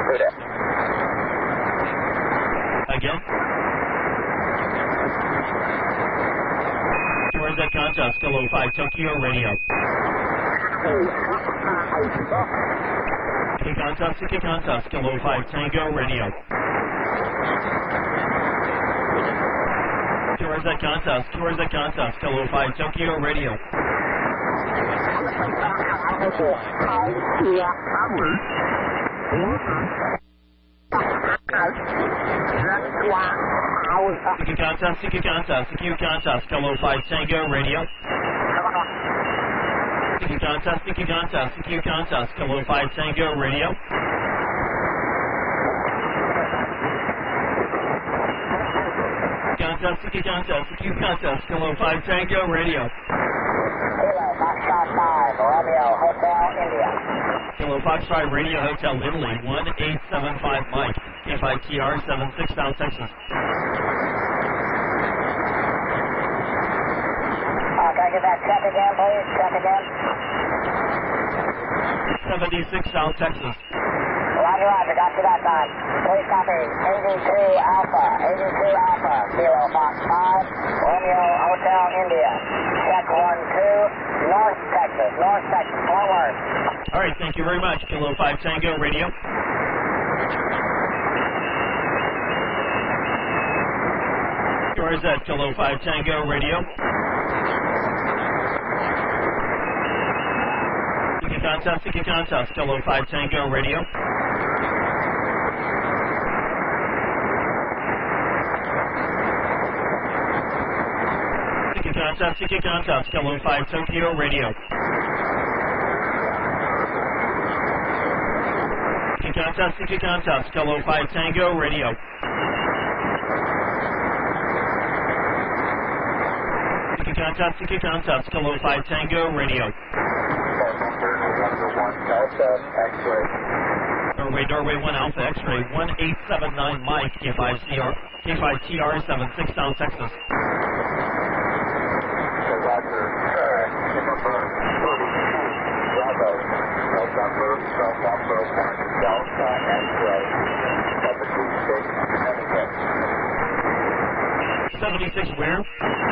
Again. Towards that contest, Kilo 5 Tokyo Radio. Seeking contest, Kilo 5 Tango Radio. Towards that contest, Kilo 5 Tokyo Radio. Seeking contest, Kilo 5 Tango Radio. Seeking contest, Kilo 5 Tango Radio. Seeking contest, Kilo 5 Tango Radio. Kilo Foxtrot Radio Hotel Italy, 1875 Mike, KFITR 76 South Texas. Can I get that check again, please? Check again. 76 South Texas. Roger, got you that time. Please copy. 82 Alpha, Kilo Fox 5, Romeo Hotel India. Check 1-2, North Texas, forward. All right, thank you very much. Kilo 5 Tango Radio. Yours at Kilo 5 Tango Radio. Seeking contest, Kilo 5 Tango Radio. Seeking contest, Kilo 5 Tokyo Radio. Seeking contest, Kilo 5 Tango Radio. Seeking contest, Kilo 5 Tango Radio. Doorway 1 Alpha X-ray 1879 Mike, KFITR 76 South Texas. $76 where?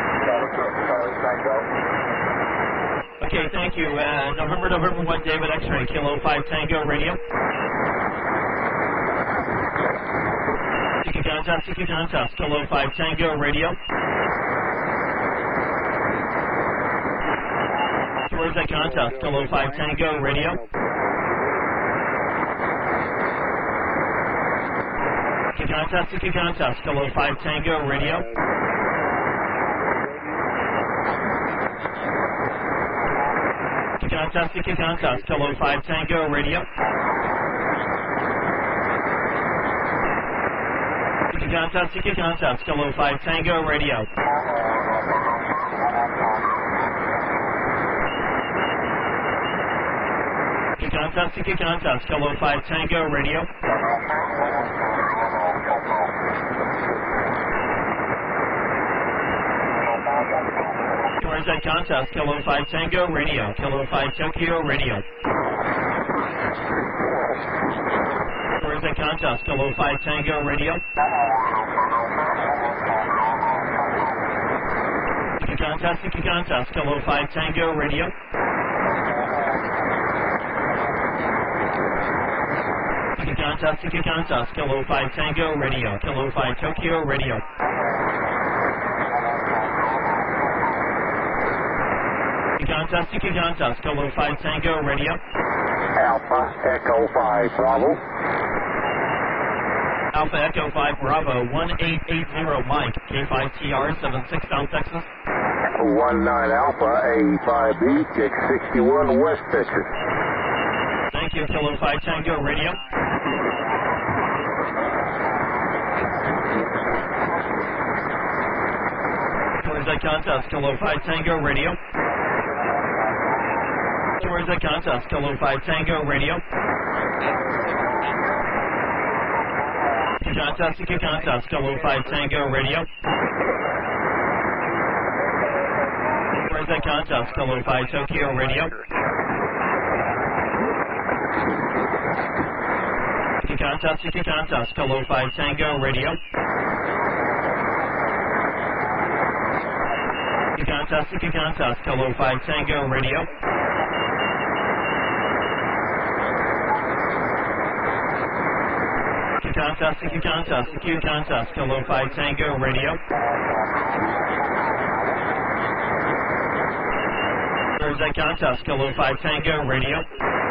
Okay, thank you. November 1 David X-ray, Kilo 5 Tango Radio. Seeking contest, Kilo 5 Tango Radio. Towards that contest, Kilo 5 Tango Radio. Seeking contest, Kilo 5 Tango Radio. Seeking contest, Kilo 5 Tango Radio. Seeking contest, Kilo 5 Tango Radio. Seeking contest, Kilo 5 Tango Radio. Towards that contest, Kilo 5 Tango Radio, Kilo 5 Tokyo Radio. Towards that contest, Kilo 5 Tango Radio. Seeking contest, Kilo 5 Tango Radio. Seeking contest, Kilo 5 Tango Radio, Kilo 5 Tokyo Radio. Seeking contest, Kilo 5 Tango Radio. Alpha Echo 5 Bravo. Alpha Echo 5 Bravo, 1880 Mike, KFITR 76 South Texas. 19 Alpha A5B, kick 61 West Texas. Thank you, Kilo 5 Tango Radio. Towards that contest, Kilo 5 Tango Radio. Towards that contest, Kilo 5 Tango Radio. Seeking contest, Kilo 5 Tango Radio. Towards that contest, Kilo 5 Tokyo Radio. contest, Kilo 5 Tango Radio. CQ contest, Kilo 5 Tango Radio. CQ contest, Kilo 5 Tango Radio. There's that contest, Kilo 5 Tango Radio.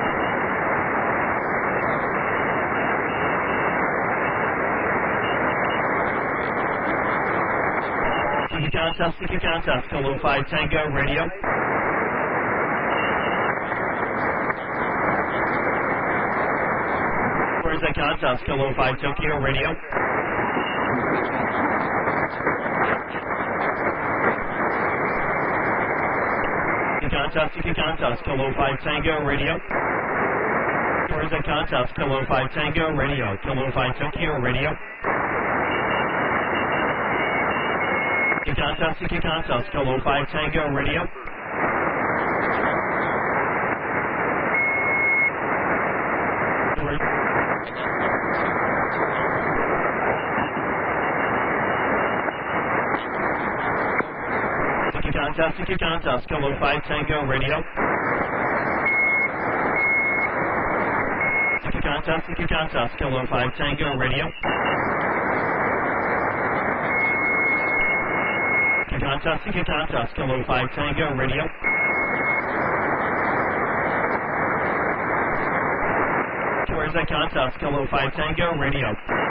CQ contest, Kilo 5 Tango Radio. Where's that contest, Kilo 5 Tokyo Radio? CQ contest, Kilo 5 Tango Radio. Where's that contest, Kilo 5 Tango Radio, Kilo 5 Tokyo Radio. CQ contest, Kilo 5 Tango Radio. CQ contest, Kilo 5 Tango Radio. CQ contest, Kilo 5 Tango Radio. CQ contest, Kilo 5 Tango Radio. Where's that contest, Kilo 5 Tango Radio?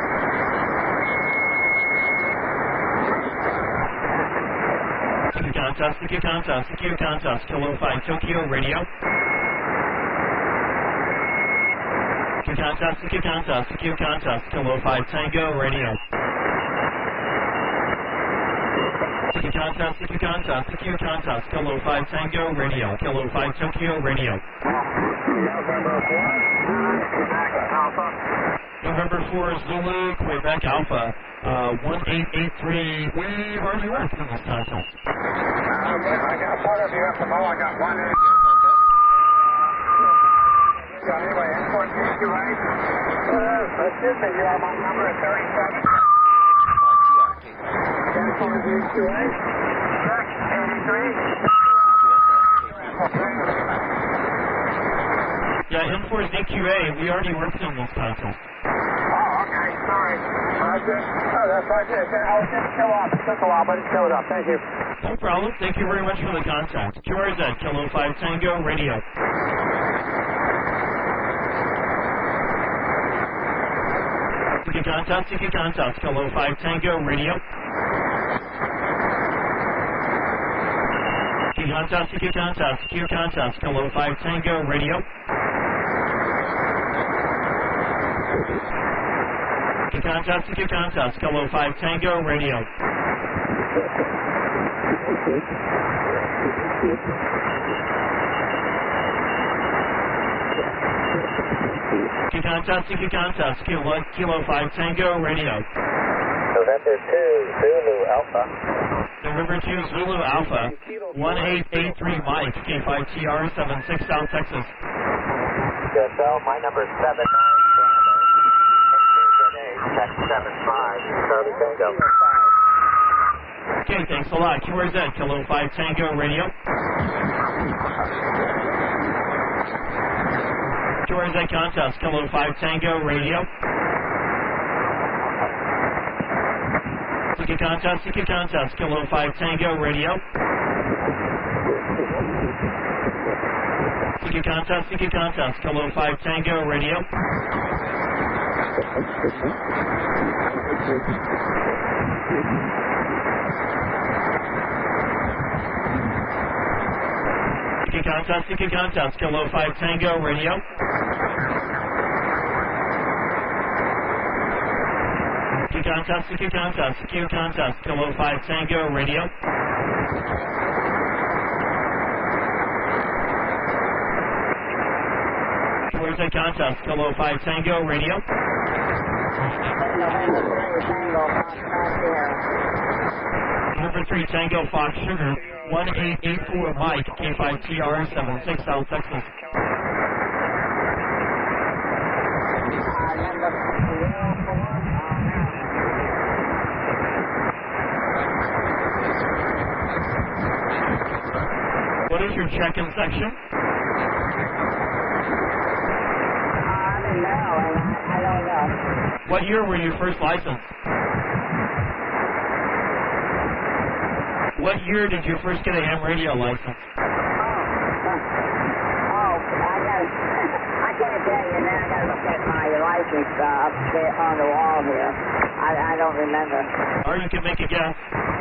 CQ contest, Kilo 5 Tokyo Radio. CQ contest, Kilo 5 Tango Radio. CQ contest, Kilo 5 Tango Radio, Kilo 5 Tokyo Radio. November 4 Zulu, Quebec Alpha, 1883. We've already worked in this contest. I got a part of you at the ball. I got one in. Anyway, import DQA. Excuse me, you are my number at 37. Import DQA. 83. Yeah, N4's DQA. We already worked in this contest. Oh, okay. Sorry. That's right there. I was just show up. It took a while, but it showed up. Thank you. No problem. Thank you very much for the contact. QRZ, Kilo 5 Tango Radio. CQ contest, Kilo 5 Tango Radio. CQ contest, Kilo 5 Tango Radio. CQ contest, Kilo 5 Tango Radio. CQ contest, Kilo 5 Tango Radio. November 2 Zulu Alpha. November 2 Zulu Alpha, 1883 Mike, K5TR76 South Texas. QSL, my number is 79 Check 75 Charlie Tango. Okay, thanks a lot. QRZ, Kilo 5 Tango Radio. QRZ contest, Kilo 5 Tango Radio. CQ contest, Kilo 5 Tango Radio. CQ contest, Kilo 5 Tango Radio. CQ contest, Kilo 5 Tango Radio. CQ contest, Kilo 5 Tango Radio. Where's the contest, Kilo 5 Tango Radio. Number 3 Tango Fox Sugar, 1884 Mike, K5TR76 South Texas. check-in section? No, I don't know. What year were you first licensed? What year did you first get a ham radio license? I can't tell you now. I gotta look at my license up there on the wall here. I don't remember. Or you can make a guess.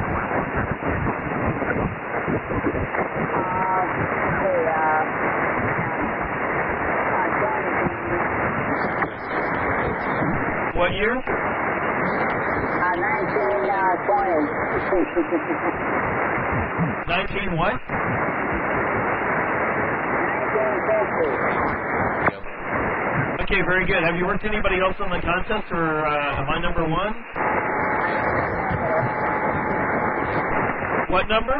What year? 1920. 19 what? 1950. Okay, very good. Have you worked anybody else on the contest, or am I number one? What number?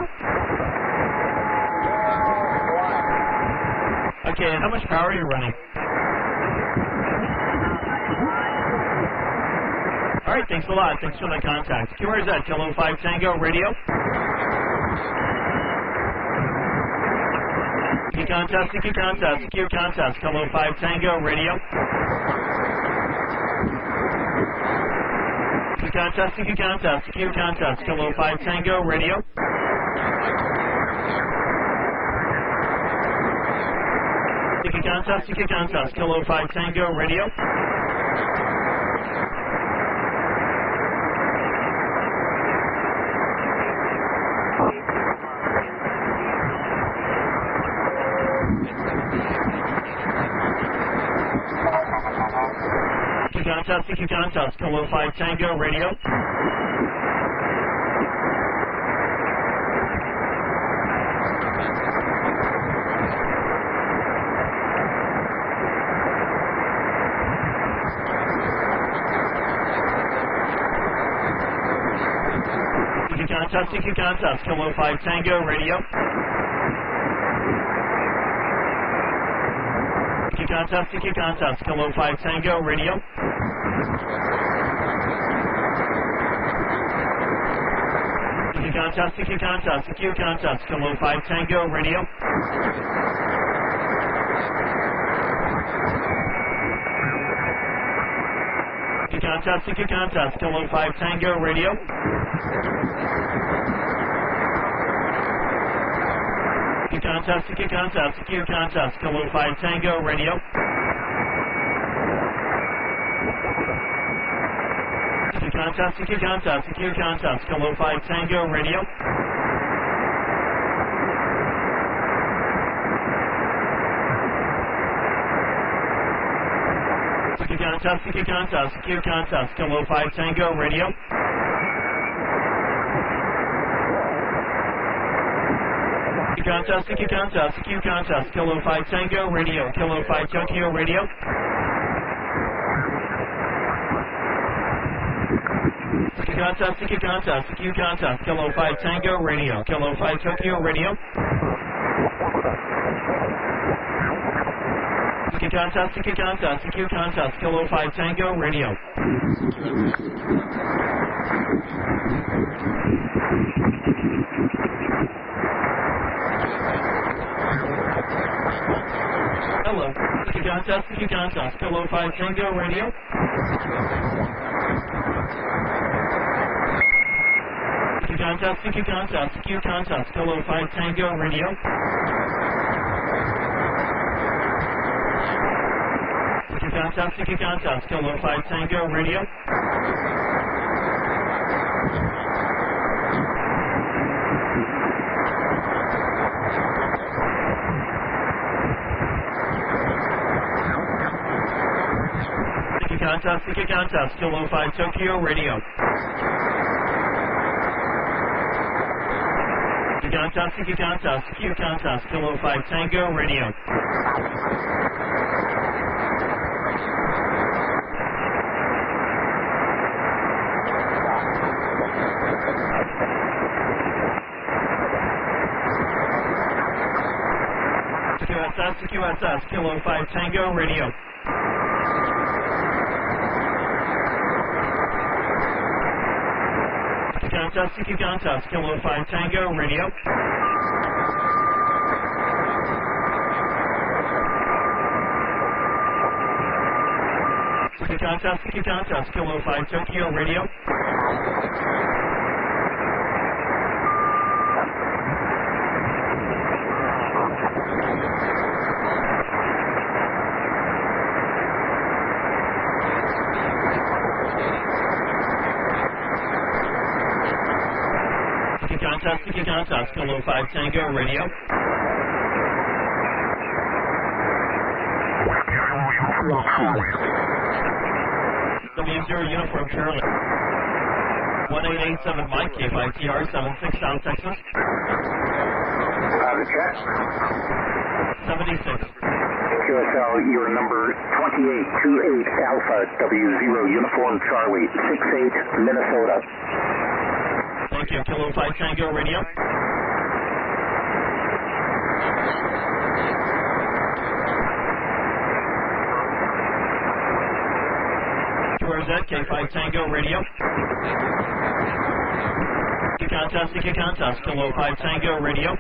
Okay, and how much power are you running? All right, thanks a lot. Thanks for the contact. QRZ, Kilo 5 Tango Radio. CQ contest, CQ contest, CQ contest, Kilo 5 Tango Radio. CQ contest, CQ contest, CQ contest, Kilo 5 Tango Radio. CQ contest, CQ contest, Kilo 5 Tango Radio. Contest, CQ contest, Kilo 5 Tango Radio. CQ contest, CQ contest, Kilo 5 Tango Radio. CQ contest, CQ contest, Kilo 5 Tango Radio. CQ contest, CQ contest, CQ contest, Kilo 5 Tango Radio. CQ contest, CQ contest, Kilo 5 Tango Radio. CQ contest, CQ contest, CQ contest, Kilo 5 Tango Radio. CQ contest, CQ contest, CQ contest, Kilo 5 Tango Radio. CQ contest, CQ contest, CQ contest, Kilo 5 Tango Radio. CQ contest, CQ contest, CQ contest, Kilo 5 Tango Radio, Kilo 5 Tokyo Radio. CQ contest, CQ contest, CQ contest, Kilo 5 Tango Radio, Kilo 5 Tokyo Radio. CQ contest, CQ contest, CQ contest, Kilo 5 Tango Radio. Hello, CQ contest, CQ contest, Kilo 5 Tango Radio. CQ contest, CQ contest, CQ contest, Kilo 5 Tango Radio. CQ contest, CQ contest, Kilo 5 Tango Radio. CQ contest, CQ contest, Kilo 5 Tokyo Radio. CQ contest, CQ contest, CQ contest, Kilo 5 Tango Radio. CQSS, Kilo 5 Tango Radio. CQ contest, Kilo 5 Tango Radio. Seeking contest, Kilo 5 Tokyo Radio. Seeking contest, Kilo 5 Tango Radio. W0 Uniform Charlie. 1887 Mike, KFITR 76 South Texas. The check. 76. QSL, your number 2828 Alpha, W0 Uniform Charlie, 68 Minnesota. Thank you. Kilo 5 Tango Radio. QRZ, K5 Tango Radio. Seeking contest, Kilo 5 Tango Radio.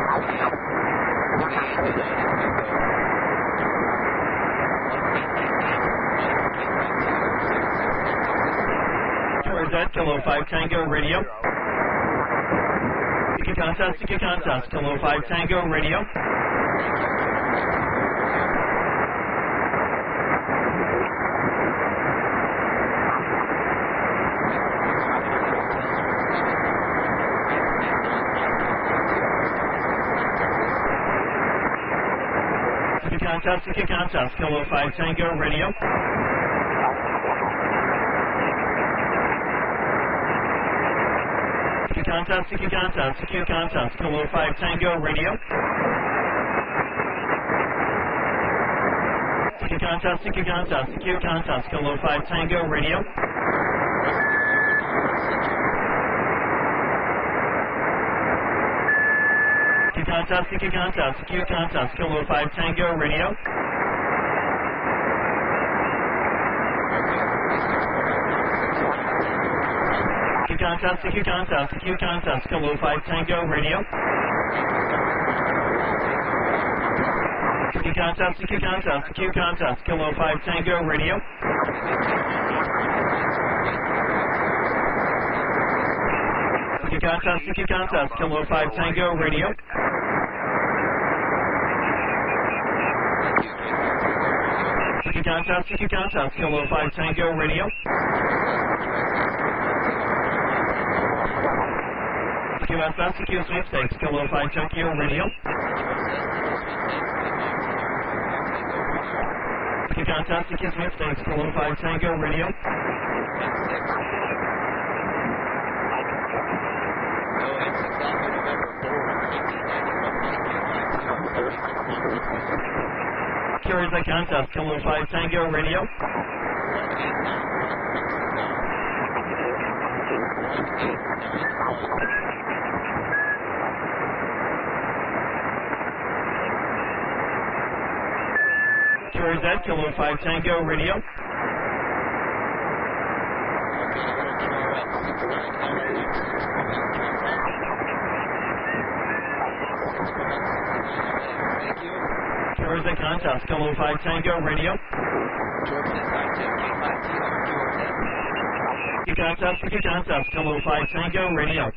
QRZ, Kilo 5 Tango Radio. Seeking contest, Kilo 5 Tango Radio. Seeking contest, Kilo 5 Tango Radio. Seeking contest, Kilo 5 Tango Radio. Seeking contest, Kilo 5 Tango Radio. Seeking contest, Kilo 5 Tango Radio. Seeking contest, Kilo 5 Tango Radio. Seeking contest, Kilo 5 Tango Radio. Seeking contest, Kilo 5 Tango Radio. Seeking contest, Kilo 5 Tango Radio. QSS, CQ Sweepstakes, Kilo 5 Tokyo Radio. CQ Contest, CQ Sweepstakes, Kilo 5 Tango Radio. Carries the contest, Kilo 5 Tango Radio. Carries that, Kilo 5 Tango Radio. Carries the contest, Kilo 5 Tango Radio. CQ Contest, Kilo 5 Tango Radio.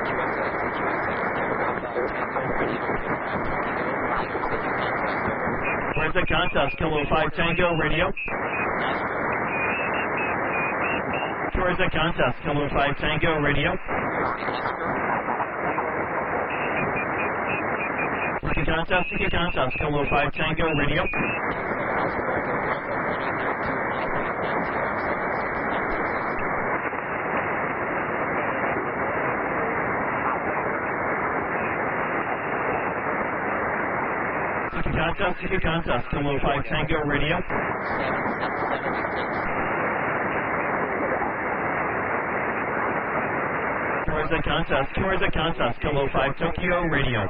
Where's the contest, Kilo 5 Tango Radio? Where's the contest, Kilo 5 Tango Radio? CQ Contest, Kilo 5 Tango Radio. CQ Contest, Kilo 5 Tango Radio. Where's the contest, Kilo 5 Tokyo Radio.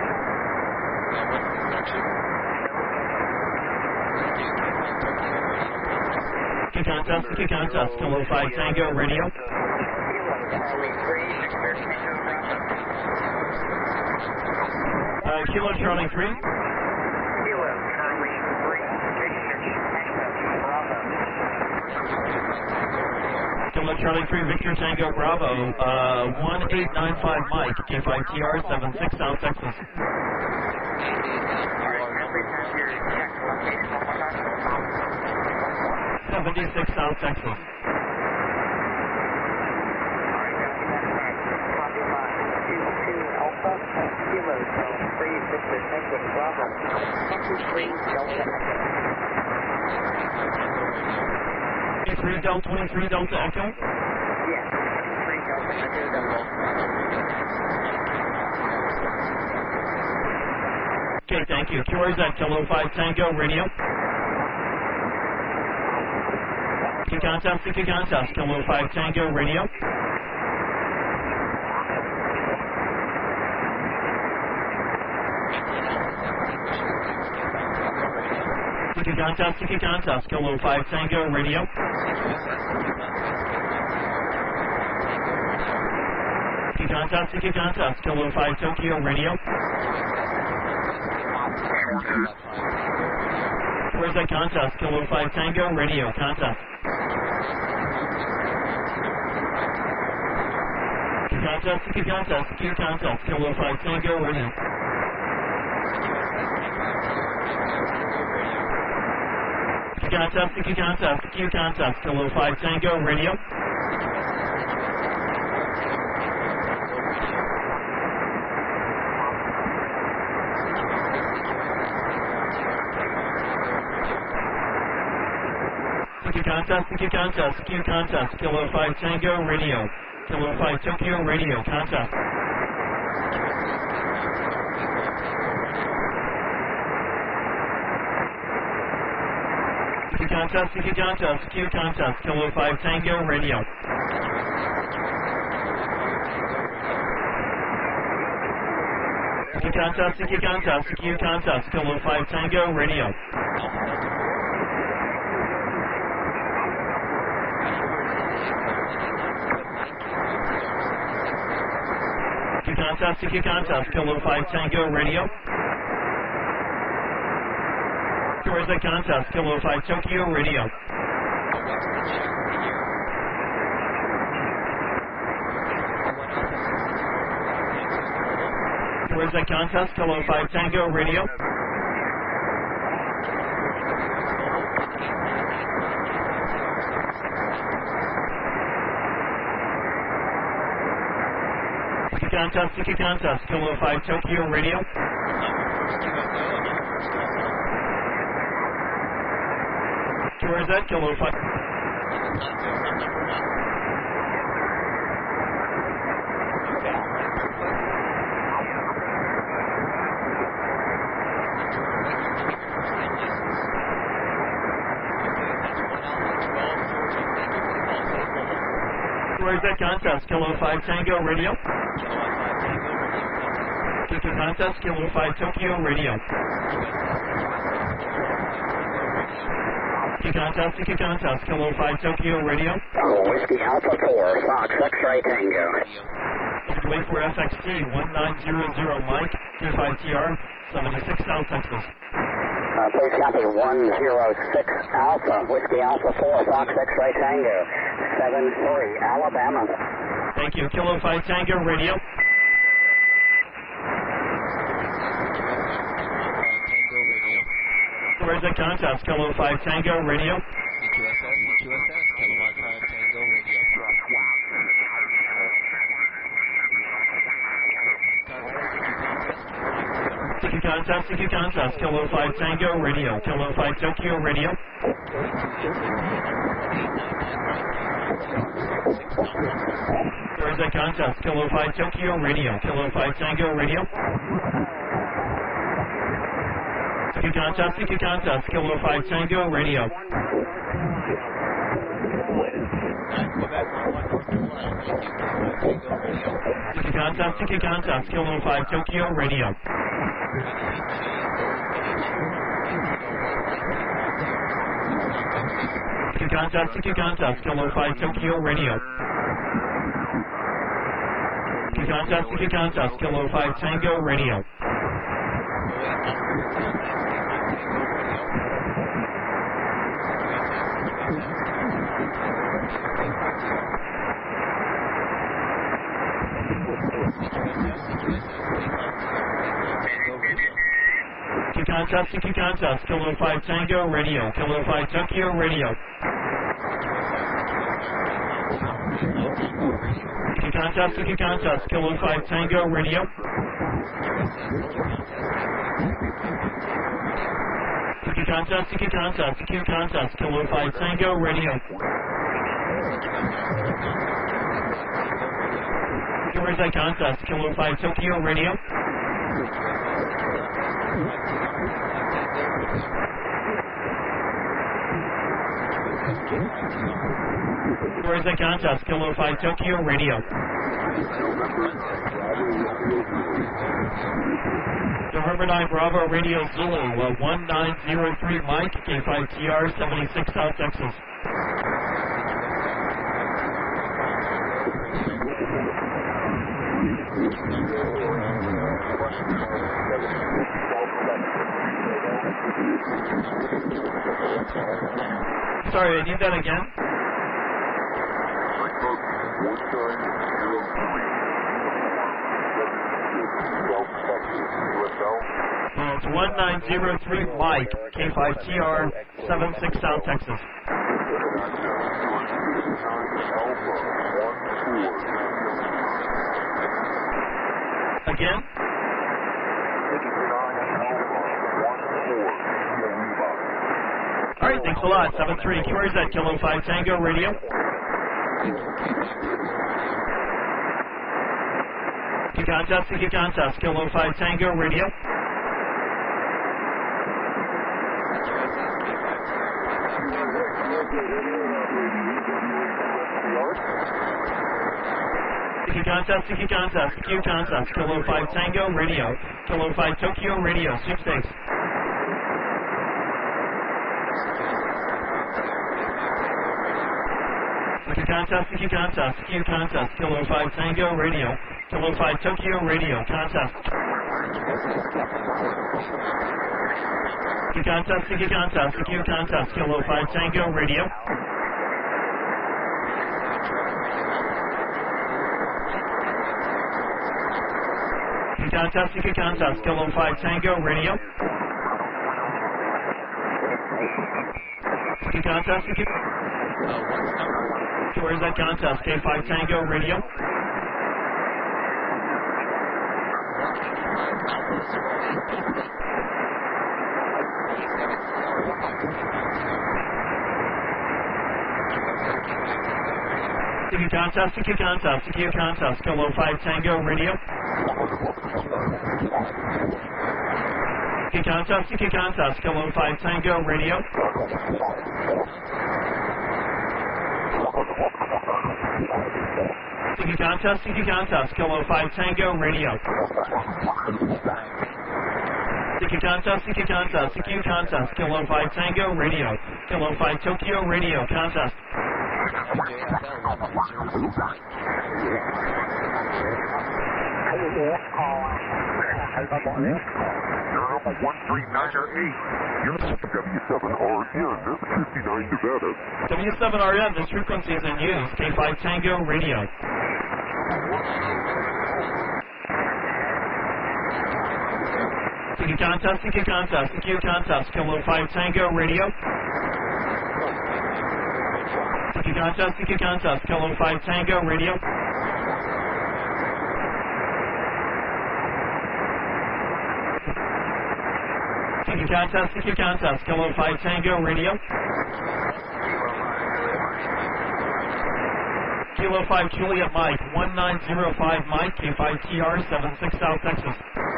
CQ Contest, Kilo 5 Tango Radio. Kilo Charlie 3. Kilo Charlie 3, Victor Tango Bravo, 1895 Mike, K5TR, 76 South Texas. 76 South Texas. Three Delta 23 Delta Echo. Yes, 3 Delta Echo. Okay, thank you. QRZ Kilo 5 Tango Radio. CQ contest, Kilo 5 Tango Radio. CQ contest, Kilo 5 Tango Radio. CQ contest, Kilo 5 Tokyo Radio. Where's that contest? Kilo 5 Tango Radio, contest. CQ contest, Kilo 5 Tango Radio. CQ contest, Kilo 5 Tango Radio. CQ contest, Kilo 5 Tango Radio. Kilo 5 Tokyo Radio, contest. CQ contest, Kilo 5 Tango Radio. CQ contest, Kilo 5 Tango Radio. CQ contest, Kilo 5 Tango Radio. Where's that contest? Kilo 5 Tokyo Radio. Where's that contest? Kilo 5 Tango Radio. CQ contest, Kilo 5 Tokyo Radio. Where's that? Kilo 5. Where's that contest? Kilo 5 Tango Radio. CQ contest, Kilo 5 Tokyo Radio. CQ contest, Kilo 5 Tokyo Radio. Whiskey Alpha 4, Fox X-Ray Tango. Wait for FXT 1900 Mike, K5TR, 76 South Texas. Please copy 106 Alpha, Whiskey Alpha 4, Fox X-Ray Tango, 73 Alabama. Thank you. Kilo 5 Tango Radio. Where's the contest? Kilo 5 Tango Radio. CQSS, Kilo 5 Tango Radio. CQ contest, Kilo 5 Tango Radio. Kilo 5 Tokyo Radio. Where's the contest? Kilo 5 Tokyo Radio. Kilo 5 Tango Radio. CQ contest, Kilo 5 Tango Radio. CQ contest, Kilo 5 Tokyo Radio. CQ contest, Kilo 5 Tokyo Radio. CQ contest, Kilo 5 Tango Radio. CQ Contest, Kilo 5 Tango Radio, Kilo 5 Tokyo Radio. CQ Contest, Kilo 5 Tango Radio. CQ Contest, Kilo 5 Tango Radio. Where's that contest? Kilo 5 Tokyo Radio. Where's that contest? Kilo 5 Tokyo Radio. November 9 Bravo Radio Zulu 1903 Mike, K5TR 76 South Texas. Sorry, I need that again. It's 1903 Mike, K5TR 76 South Texas. Again? Alright, thanks a lot. 7-3. Where's that? Kilo 5 Tango Radio. CQ Contest, Kilo 5 Tango Radio. CQ Contest, Kilo 5 Tango Radio, Kilo 5 Tokyo Radio, sweepstakes. CQ Contest, Kilo 5 Tango Radio, Kilo 5 Tokyo Radio, contest. CQ Contest, Kilo 5 Tango Radio. CQ Contest, Kilo 5 Tango Radio. CQ Contest, where's that contest? K5 Tango Radio. CQ Contest, Kilo 5 Tango Radio. CQ Contest, Kilo 5 Tango Radio. CQ Contest, Kilo 5 Tango Radio. CQ Contest, Kilo 5 Tango Radio, Kilo 5 Tokyo Radio, contest. Number 13908. You're W7RN, 59 Nevada. W7RN, this frequency is in use, K5 Tango Radio. CQ Contest, Kilo 5 Tango Radio. CQ Contest, Kilo 5 Tango Radio. CQ Contest, Kilo 5 Tango Radio. Kilo 5 Juliet Mike, 1905 Mike, K5TR 76 South Texas.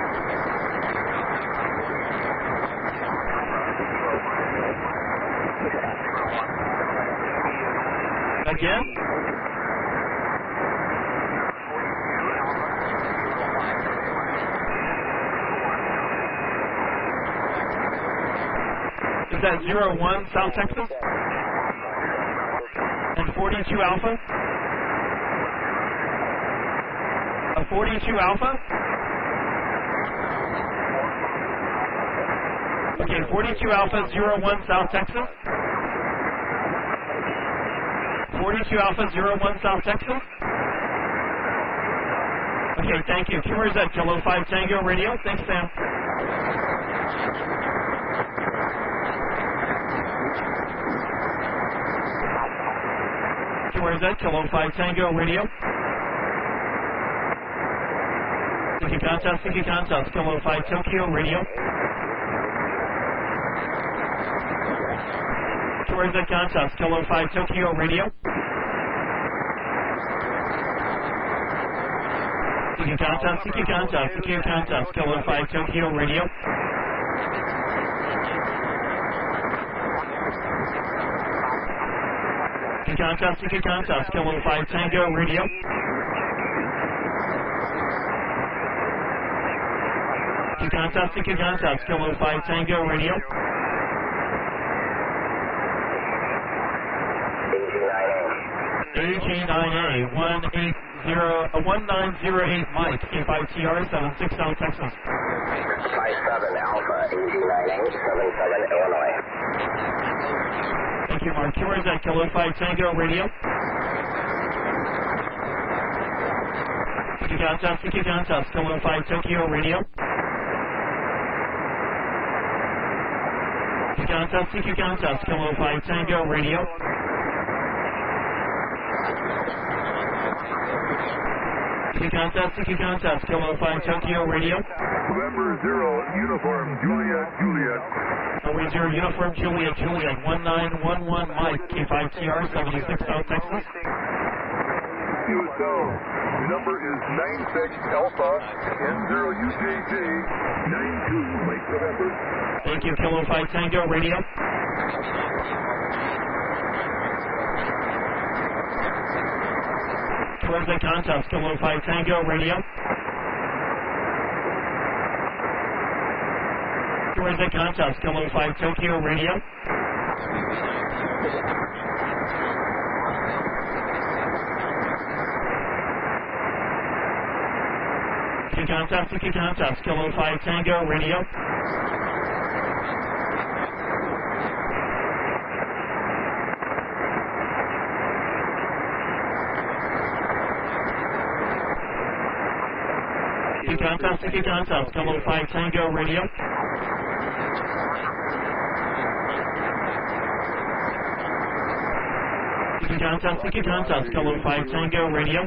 Again? Is that 01 South Texas? And 42 Alpha? 42 Alpha? Okay, 42 Alpha, 01 South Texas. 42 Alpha, 01 South Texas. Okay, thank you. QRZ, Kilo 5 Tango Radio. Thanks, Sam. QRZ, Kilo 5 Tango Radio. Tiki Contact, Kilo 5 Tokyo Radio. QRZ Contact, Kilo 5 Tokyo Radio. Tiki Contact, Kilo 5 Tokyo Radio. Tiki Contact, Kilo 5 Tango Radio. Tiki Contact, Kilo 5 Tango Radio. AG9A 1908 Mike, K5TR 76 South Texas. 57 Alpha, AG9A 77 Illinois. Thank you, Mark. QRZ, Kilo 5 Tango Radio. Tiki Contact, Kilo 5 Tokyo Radio. Tiki Contact, Kilo 5 Tango Radio. Tiki Contact, Kilo 5 Tokyo Radio. November 0, Uniform, Juliet. Norway 0, Uniform, Juliet, 1911 Mike, K5TR 76 South Texas. QSO, number is 96 Alpha, N0 UJT, 92 Lake November. Thank you, Kilo 5 Tango Radio. QRZ Contact, Kilo 5 Tango Radio. QRZ Contact, Kilo 5 Tokyo Radio. Tiki Contact, Kilo 5 Tango Radio. Tiki Contact, Kilo 5 Tango Radio. Tiki Contact, Kilo 5 Tango Radio.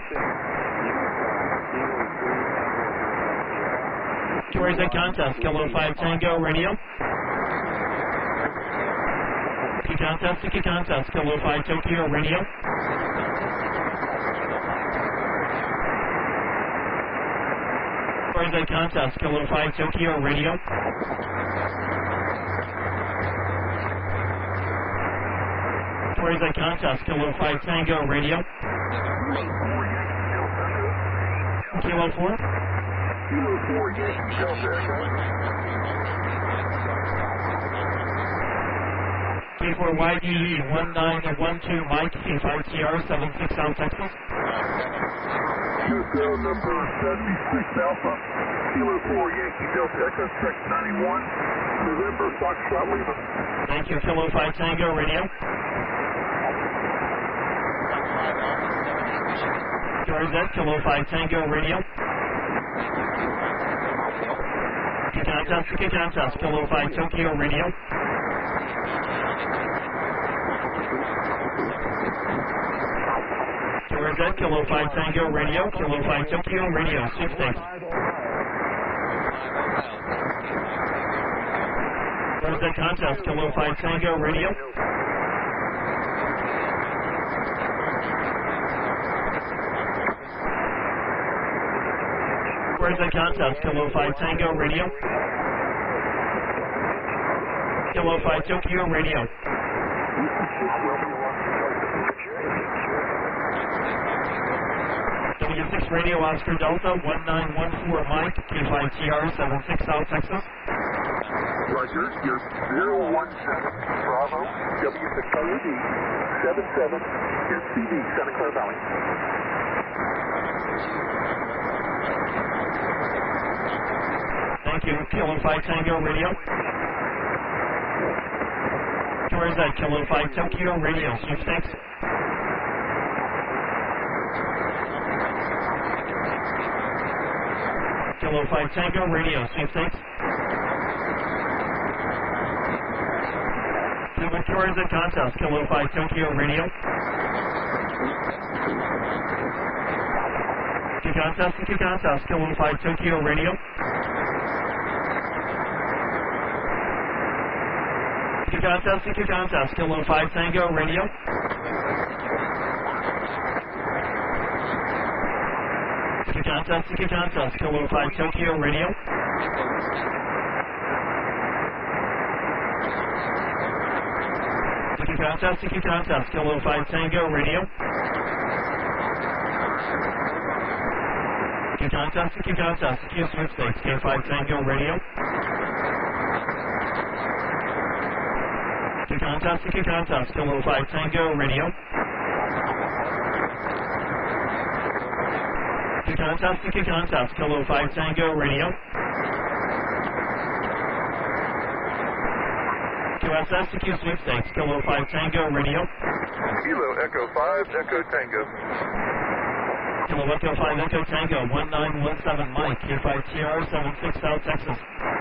QRZ Contact, Kilo 5 Tango Radio. Tiki Contact, Kilo 5 Tokyo Radio. QRZ Contact, Kilo 5 Tokyo Radio. QRZ Contact, Kilo 5 Tango Radio. Kilo 4. Kilo 4, Yankee Delta. K4YDE 1912 Mike, K5TR 76 South Texas. QSO number 76 Alpha, Kilo 4 Yankee Delta Echo 691, November Foxtrot Lima. Thank you, Kilo 5 Tango Radio. QRZ, Kilo 5 Tango Radio. Tiki Contact, Kilo 5 Tokyo Radio. QRZ, Kilo 5 Tango Radio, Kilo 5 Tokyo Radio, sweepstakes. QRZ Contact, Kilo 5 Tango Radio. QRZ Contact, Kilo 5 Tango Radio. Kilo 5 Tokyo Radio. W6 Radio Oscar Delta 1914 Mike, K5TR 76 South Texas. Roger, you're 017 Bravo, W6RD 77 SCD, Santa Clara Valley. Thank you, Kilo 5 Tango Radio. QRZ, Kilo 5 Tokyo Radio, sweepstakes. Kilo 5 Tango Radio, sweepstakes. The Victoria's at contest, Kilo 5 Tokyo Radio. Two contests, Kilo 5 Tokyo Radio. Two contests, Kilo 5 Tango Radio. Two contests, Kilo 5 Tokyo Radio. Two contests, Kilo 5 Tango Radio. Two contests, Q sweepstakes, K5 Tango Radio. Two contests, Kilo 5 Tango Radio. Two contests, Kilo 5 Tango Radio. QSS to Q sweepstakes, Kilo 5 Tango Radio. Kilo Echo 5 Echo Tango. Kilo Echo 5 Echo Tango, 1917 Mike, K5TR, 76 South Texas.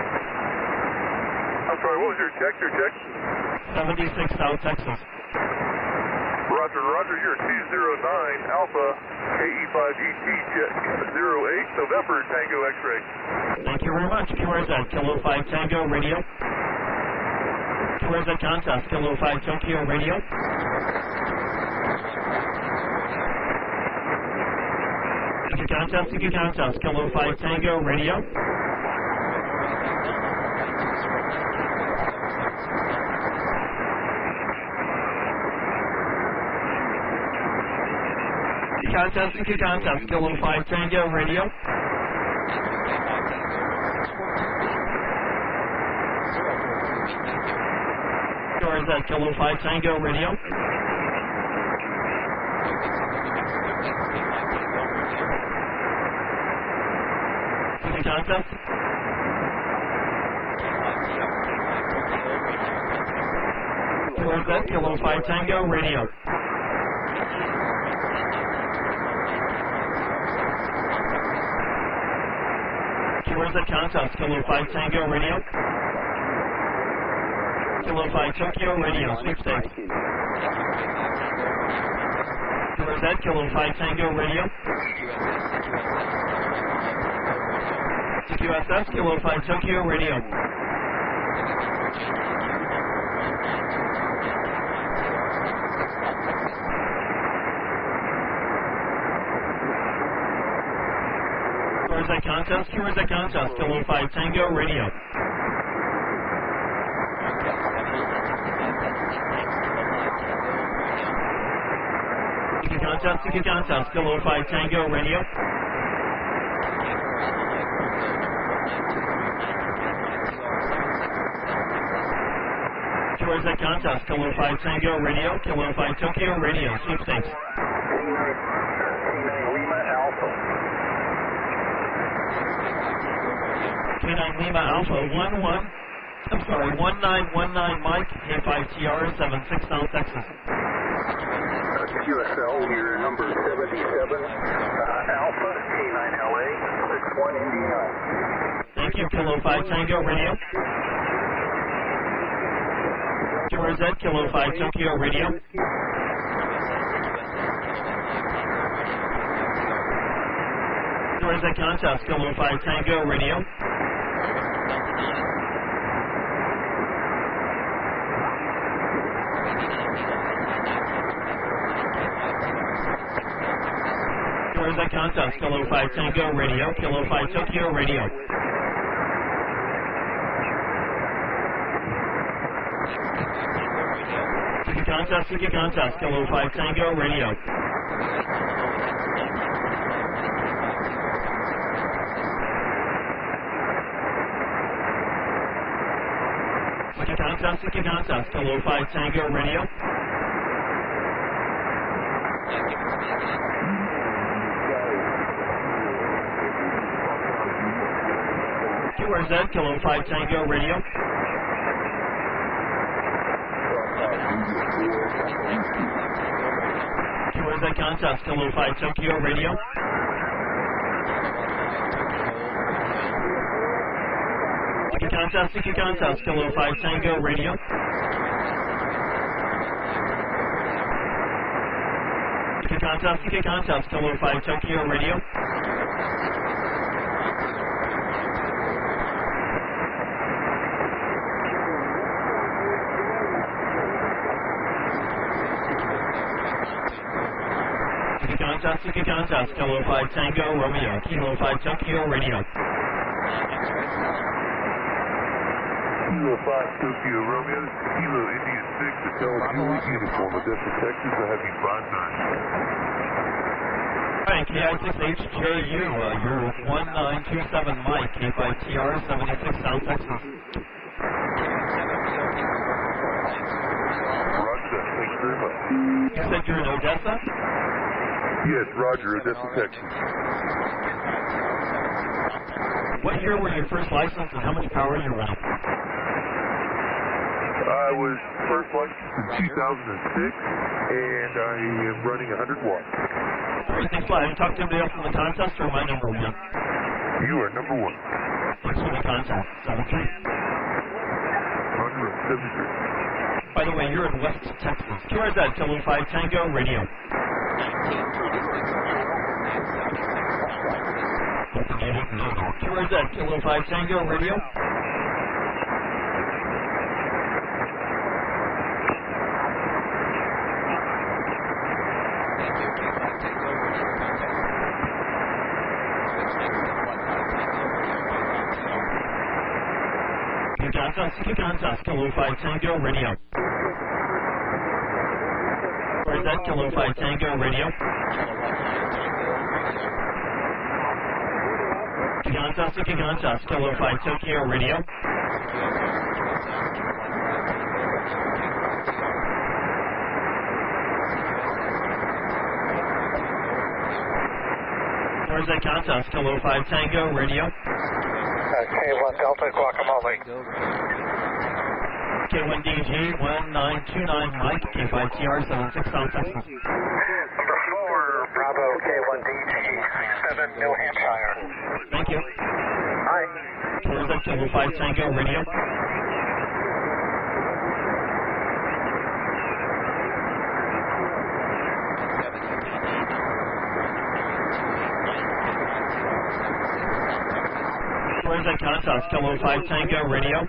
I'm sorry, what was your check? 76 South Texas. Roger, you're 209 Alpha KE5ET Jet 08 November Tango X-Ray. Thank you very much. QRZ, Kilo 5 Tango Radio. QRZ contest, Kilo 5 Tokyo Radio. Two contests, Kilo 5 Tango Radio. Two contests, Kilo 5 Tango Radio. QRZ, Kilo 5 Tango Radio. Contest. QRZ, Kilo 5 Tango Radio. QRZ contest, Kilo 5 Tango Radio. Kilo 5 Tokyo Radio, sweepstakes. QRZ, Kilo 5 Tango Radio. QSS, Kilo 5 Tokyo Radio. QRZ contest, Kilo 5 Tango Radio. Contest, Kilo 5 Tango Radio. QRZ contest, Kilo 5 Tango Radio, Kilo 5 Tokyo Radio, sweepstakes. K9 Lima Alpha 1919 Mike, K5TR, 76 South Texas. QSL, your number 77, Alpha, K9LA, 61 Indiana. Thank you, Kilo 5 Tango Radio. QRZ, Kilo 5 Tokyo Radio. QRZ contest, Kilo 5 Tango Radio. QRZ contest, Kilo 5 Tango Radio, Kilo 5 Tokyo Radio. Suki contest, Kilo 5 Tango Radio. Suki contest, Kilo 5 Tango Radio. QRZ, Kilo 5 Tango Radio. QRZ contest, Kilo 5 Tokyo Radio. CQ contest, Kilo 5 Tango Radio. CQ contest, Kilo 5 Tokyo Radio. CQ contest, Kilo 5 Tango Romeo, Kilo 5 Tokyo Radio. Kilo 5 Tokyo Romeo, Kilo Indian 6, Hotel Juliet Uniform, Odessa, Texas. I have you 5-9. Alright, KI6HJU, you're 1927 Mike, K5TR 76 South Texas. Roger, thank you very much. You said you're in Odessa? Yes, Roger, Odessa, Texas. What year were you first licensed and how much power you run? I was first licensed in 2006, and I am running 100 watts. Alright, thanks a lot. Have you talked to anybody else in the contest or am I number one? You are number one. Thanks for the contest. 73. Roger, 73. By the way, you're in West Texas. QRZ, Kilo 5 Tango Radio. 1926. QRZ, Kilo 5 Tango Radio. CQ contest, Kilo 5 Tango Radio. QRZ, Kilo 5 Tango Radio. CQ contest, Kilo 5 Tokyo Radio. QRZ contest, Kilo 5 Tango Radio. K1 Delta Guacamole. K1DG 1929 Mike, K5TR 76 South Texas. Number 4, Bravo K1DG 7 New Hampshire. Thank you. Hi. QRZ, Kilo 5 Tango Radio. QRZ contest, Kilo 5 Tango Radio.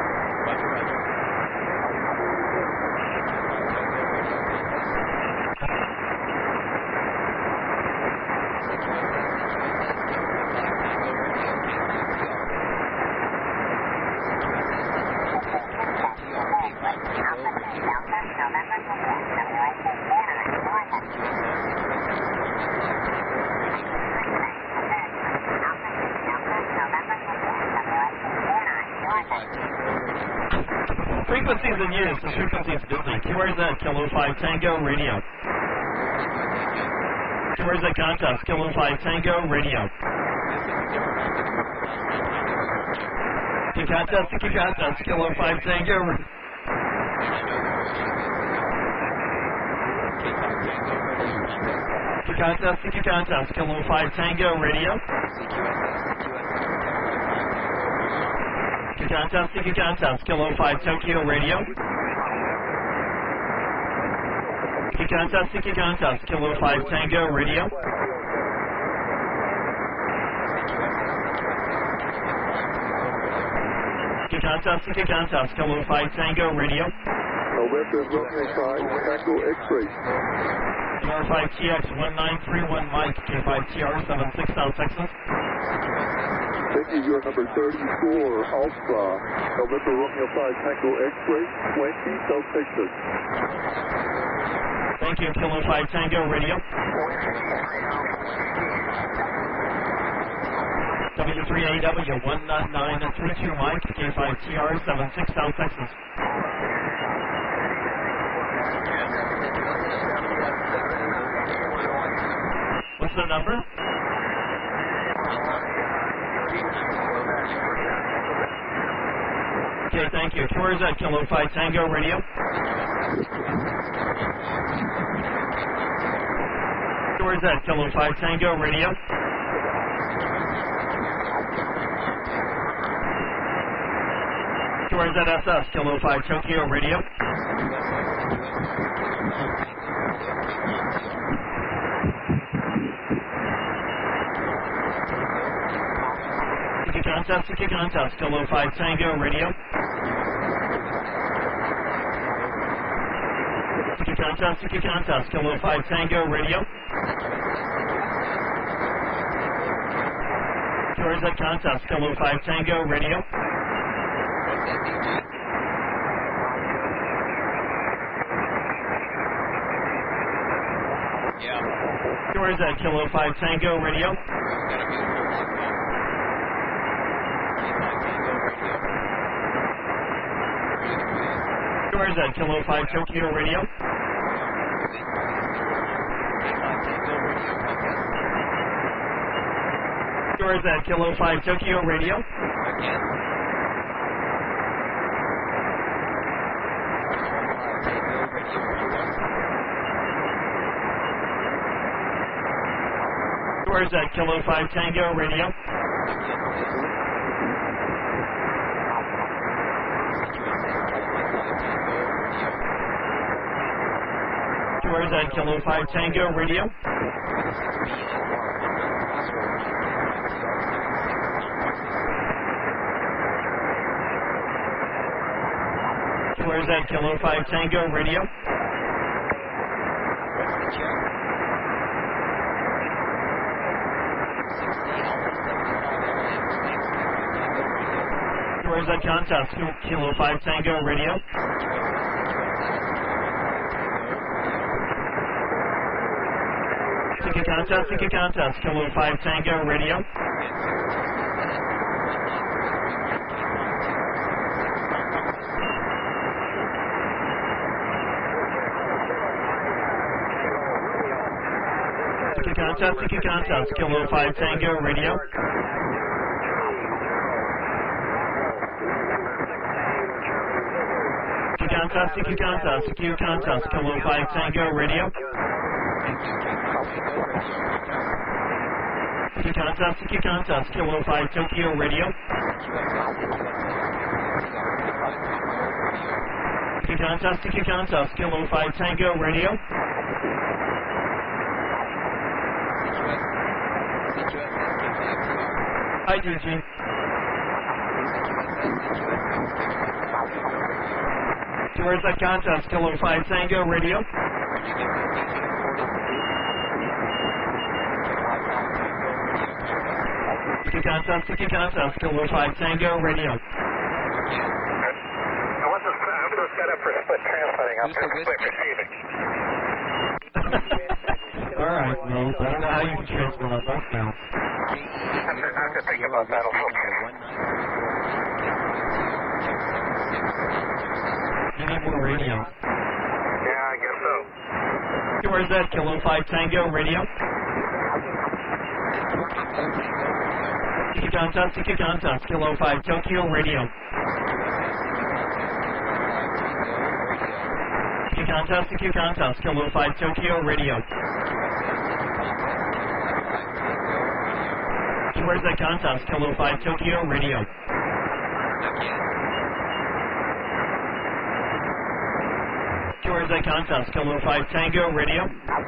Frequencies in use, the frequencies busy. QRZ, Kilo 5 Tango Radio. QRZ contest, Kilo 5 Tango Radio. CQ contest, Kilo 5 Tango. CQ contest, Kilo 5 Tango Radio. CQ contest, Kilo 5 Tokyo Radio. CQ contest, Kilo 5 Tango Radio. CQ contest, Kilo 5 Tango Radio. November Romeo 5, Tango X-ray. R5TX 1931 Mike, K5TR 76 South Texas. Thank you, you're number 34, Alpha, November Romeo 5, Tango X-ray, 20, South Texas. Thank you, Kilo 5 Tango Radio. W3AW 19932 Mike, K5TR 76 South Texas. What's the number? Okay, thank you. QRZ, Kilo 5 Tango Radio. QRZ, Kilo 5 Tango Radio. Towards NSS, Kilo 5 Tokyo Radio. Seeking contest, Kilo 5 Tango Radio. Seeking contest, Kilo 5 Tango Radio. Towards that contest, Kilo 5 Tango Radio. Yeah. Towards that Kilo 5 Tango Radio. Towards that Kilo 5 Tokyo Radio. Towards that Kilo 5 Tokyo Radio. Towards that Kilo 5 Tango Radio. Towards that Kilo 5 Tango Radio. Towards that Kilo 5 Tango Radio. Towards that contest, Kilo 5 Tango Radio. Seeking contest, Kilo 5 Tango Radio. Seeking contest, Kilo 5 Tango Radio. Seeking contest, Kilo 5 Tango Radio. Seeking contest, Kilo 5 Tokyo Radio. Seeking contest, Kilo 5 Tango Radio. Hi, DG. Towards that contest, Kilo 5 Tango Radio. Seeking contest, Kilo 5 Tango Radio. What's the set up for split transmitting up to split receiving? Alright, well, I don't know how you can transmit on both now. I have to think about that a little bit. You need more radio. Yeah, I guess so. Towards that Kilo 5 Tango Radio. Seeking contest, Kilo 5 Tokyo Radio. Seeking contest, Kilo 5 Tokyo Radio. Towards that contest, Kilo 5 Tokyo Radio. Towards that contest, Kilo 5 Tango Radio.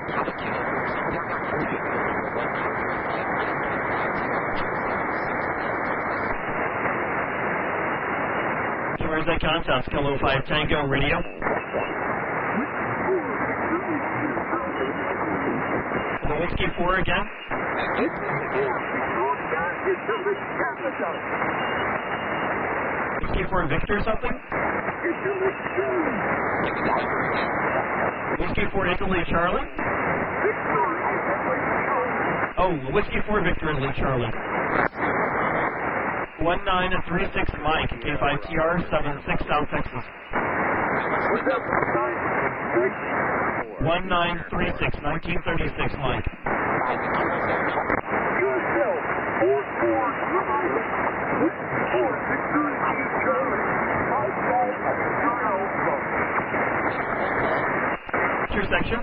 Towards that contest, Kilo 5 Tango Radio. Whiskey 4 again. Whiskey 4 Victor something? Whiskey 4 Italy Charlie? Oh, Whiskey 4 Victor Italy Charlie. 1936 Mike, K5TR 76 South Texas. 1936, 1936 Mike. What's your section?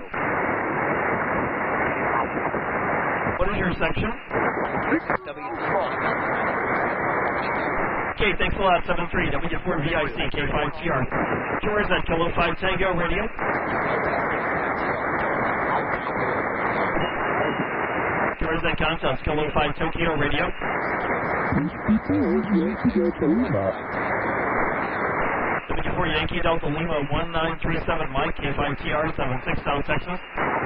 What is your section? Okay, thanks a lot. 73 W4VIC K5TR. Yours at Kilo 5 Tango Radio. Yours at Kansas Kilo 5 Tokyo Radio. W4 Yankee Delta Lima 1937 Mike K5TR 76 South Texas.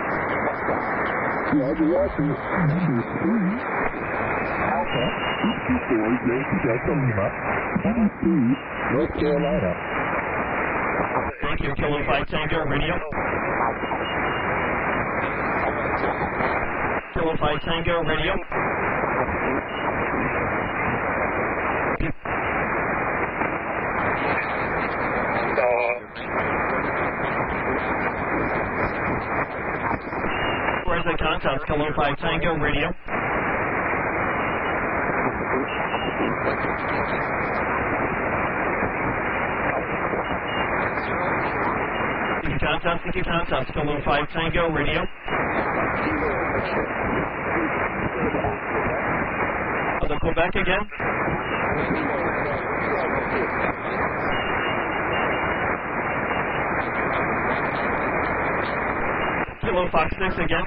Alpha 224 Yankee Delta Lima 23 North Carolina. Thank you, Kilo 5 Tango Radio. Kilo 5 Tango Radio. Where's the contact? Kilo 5 Tango Radio. CQ contact, Kilo 5 Tango Radio. The Quebec again. Kilo Fox 6 again.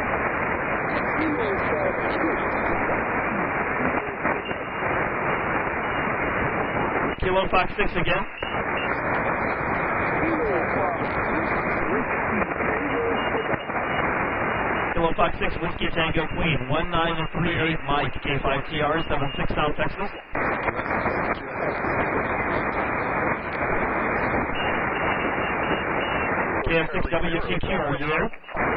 Kilo Fox 6 again. Kilo Fox 6 Whiskey Tango Queen 1938 Mike K5TR 76 South Texas. KF6WTQ, are you there?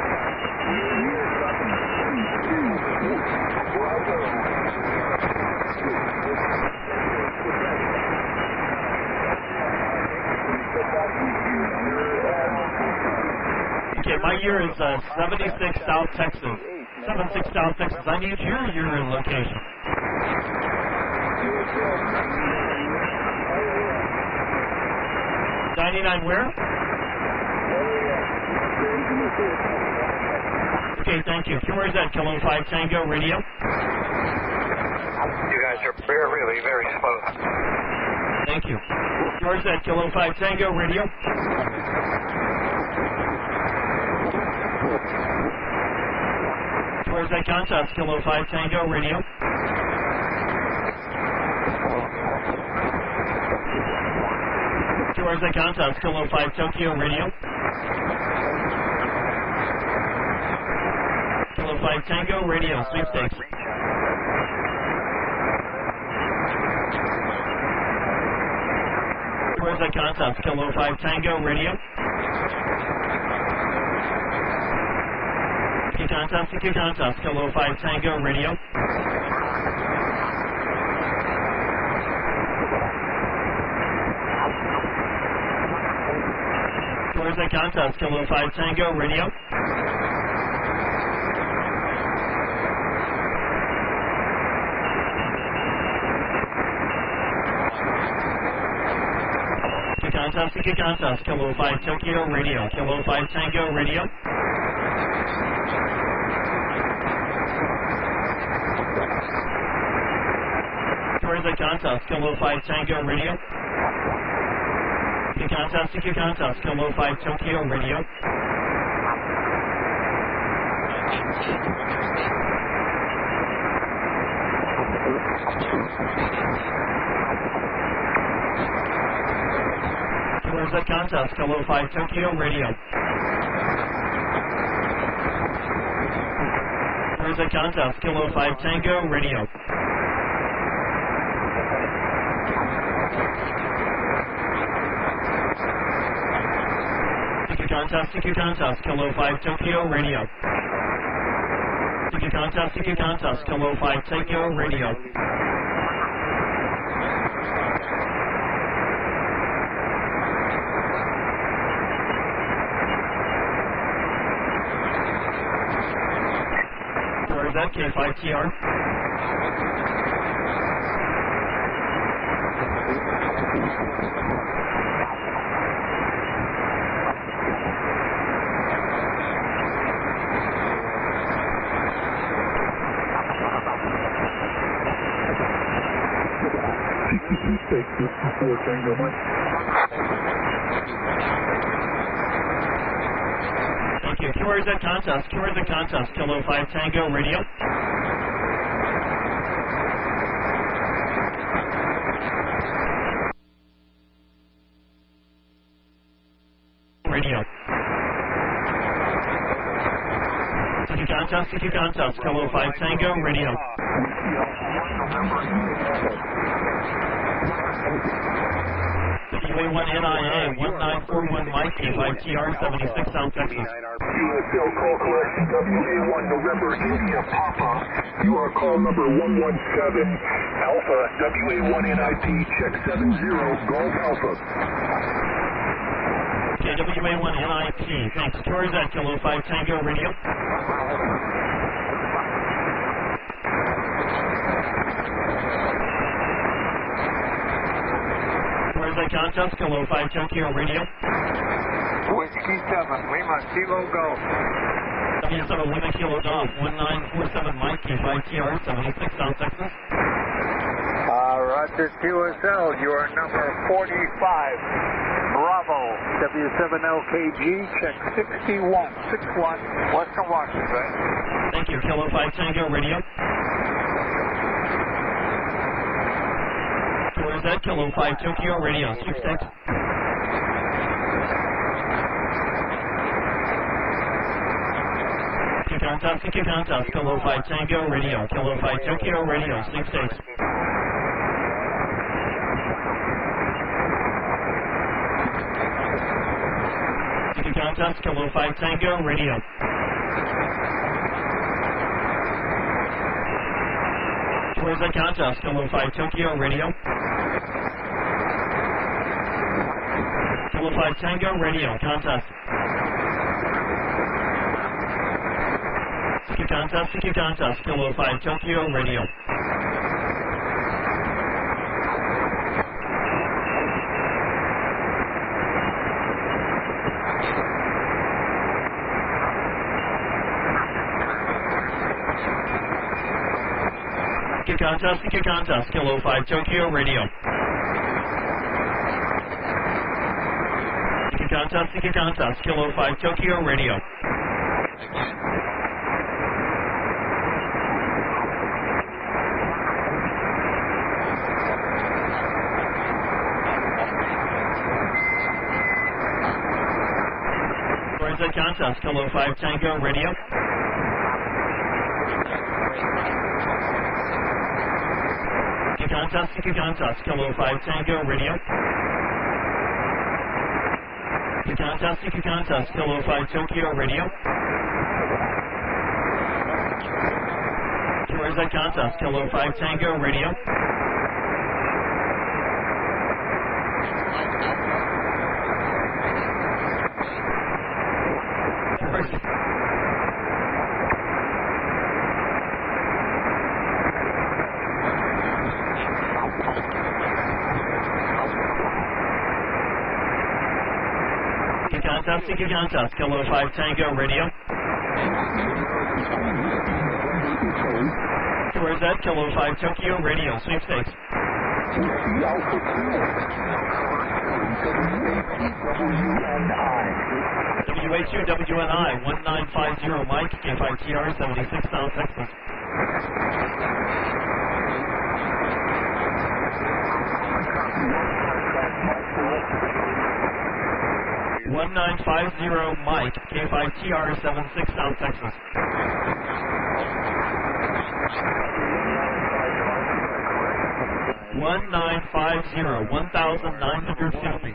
Okay, my year is 76 South Texas. 76 South Texas. I need your year and location. $99 where? Okay, thank you. Where's that? Kilo 5 Tango Radio. You guys are really very slow. Thank you. Where's that? Kilo 5 Tango Radio. Where's that contact? Kilo 5 Tango Radio. Where's that contact? Kilo 5 Tokyo Radio. Kilo 5 Tango Radio, sweepstakes. Where's that contact? Kilo 5 Tango Radio. CQ contact, Kilo 5 Tango Radio. Where's that contact? Kilo 5 Tango Radio. CQ contact, Kilo 5 Tokyo Radio. Kilo 5 Tango Radio. Where's the contact? Kilo 5 Tango Radio. CQ contact, Kilo 5 Tokyo Radio. Where's the contact? Kilo 5 Tokyo Radio. Where's the contact? Kilo 5 Tango Radio. CQ contact, Kilo 5 Tokyo Radio. CQ contact, Kilo 5 Tokyo Radio. Where is that? K5TR. Whiskey 4 Tango, Mike. Thank you. QRZ contest. QRZ contest. Kilo 5 Tango Radio. Radio. CQ contest. Kilo 5 Tango Radio. WA1NIA 1941 Mike, KFITR 76 South Texas. USL call collection, WA1 November India Papa. You are call number 117 Alpha, WA1 NIP, check 70 Golf Alpha. Okay, WA1 NIP, thanks. Tours at Kilo 5 Tango Radio. Contest, Kilo 5 Tokyo Radio. Whiskey 7, Lima, Kilo Golf. W7 Lima Kilo Golf, 1947 Mike, KFITR 76 South Texas. Roger, QSL, you are number 45. Bravo, W7LKG, check 61, Western Washington. Thank you, Kilo 5 Tango Radio. Tours at Kilo 5 Tokyo Radio, 66. CQ contest, Kilo 5 Tango Radio, Kilo 5 Tokyo Radio, 66. CQ contest, Kilo 5 Tango Radio. Tours at contest, Kilo 5 Tokyo Radio. Kilo 5 Tango Radio, contest. CQ contest, Kilo 5 Tokyo Radio. CQ contest, Kilo 5 Tokyo Radio. CQ contest, Kilo 5 Tokyo Radio. Contest, Kilo 5 Tango Radio. CQ contest, Kilo 5 Tango Radio. CQ contest, Kilo 5 Tokyo Radio. Tours at contest, Kilo 5 Tango Radio. CQ contest, Kilo 5 Tango Radio. Tours at Kilo 5 Tokyo Radio, sweepstakes. WA2 WNI 1950 Mike, KFITR 76 South Texas. (1950) Mike, KFITR 76 South Texas. (1950) 1950.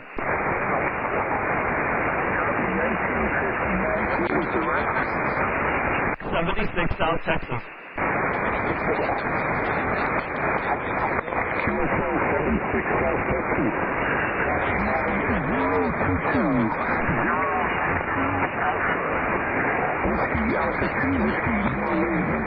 76 South Texas. Whiskey Alpha 2, Whiskey